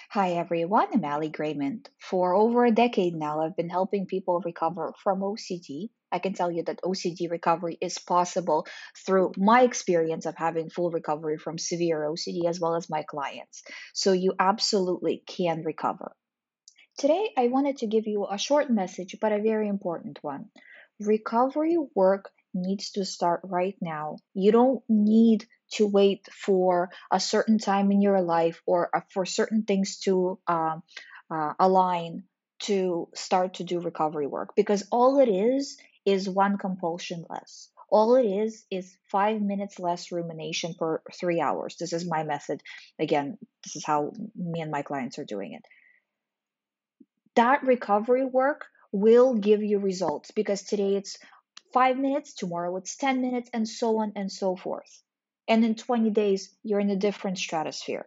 Hi everyone, I'm Ali Grayman. For over a decade now, I've been helping people recover from OCD. I can tell you that OCD recovery is possible through my experience of having full recovery from severe OCD as well as my clients. So you absolutely can recover. Today, I wanted to give you a short message, but a very important one. Recovery work needs to start right now. You don't need to wait for a certain time in your life or for certain things to align to start to do recovery work because all it is one compulsion less. All it is 5 minutes less rumination per 3 hours. This is my method. Again, this is how me and my clients are doing it. That recovery work will give you results because today it's 5 minutes, tomorrow it's 10 minutes, and so on and so forth. And in 20 days, you're in a different stratosphere.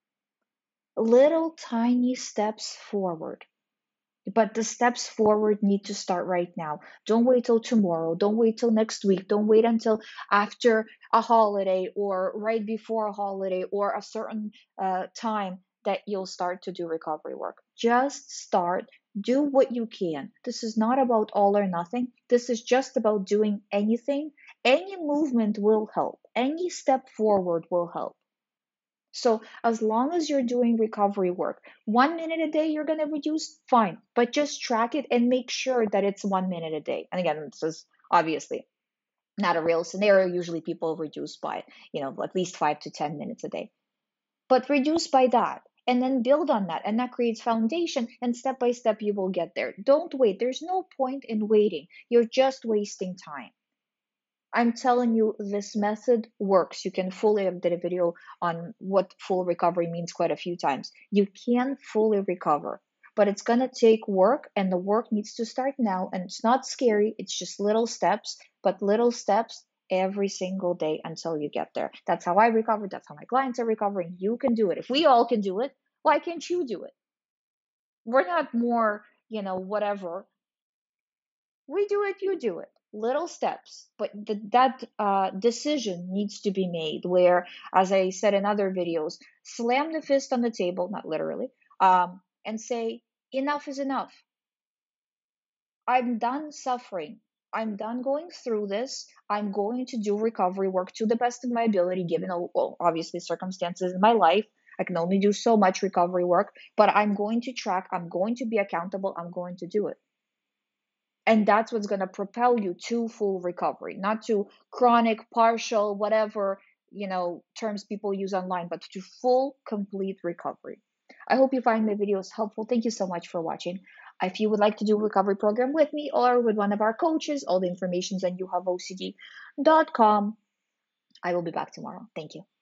Little tiny steps forward. But the steps forward need to start right now. Don't wait till tomorrow. Don't wait till next week. Don't wait until after a holiday or right before a holiday or a certain time that you'll start to do recovery work. Just start. Do what you can. This is not about all or nothing. This is just about doing anything. Any movement will help. Any step forward will help. So as long as you're doing recovery work, 1 minute a day you're gonna reduce, fine. But just track it and make sure that it's 1 minute a day. And again, this is obviously not a real scenario. Usually people reduce by, at least 5 to 10 minutes a day. But reduce by that and then build on that. And that creates foundation. And step by step you will get there. Don't wait. There's no point in waiting. You're just wasting time. I'm telling you, this method works. You can fully, I've did a video on what full recovery means quite a few times. You can fully recover, but it's going to take work, and the work needs to start now. And it's not scary, it's just little steps, but little steps every single day until you get there. That's how I recovered. That's how my clients are recovering. You can do it. If we all can do it, why can't you do it? We're not more, whatever. We do it, you do it. Little steps, but that decision needs to be made. Where, as I said in other videos, slam the fist on the table, not literally, and say, enough is enough. I'm done suffering. I'm done going through this. I'm going to do recovery work to the best of my ability, given obviously circumstances in my life. I can only do so much recovery work, but I'm going to track, I'm going to be accountable, I'm going to do it. And that's what's going to propel you to full recovery, not to chronic, partial, whatever, terms people use online, but to full, complete recovery. I hope you find my videos helpful. Thank you so much for watching. If you would like to do a recovery program with me or with one of our coaches, all the information's on youhaveocd.com. I will be back tomorrow. Thank you.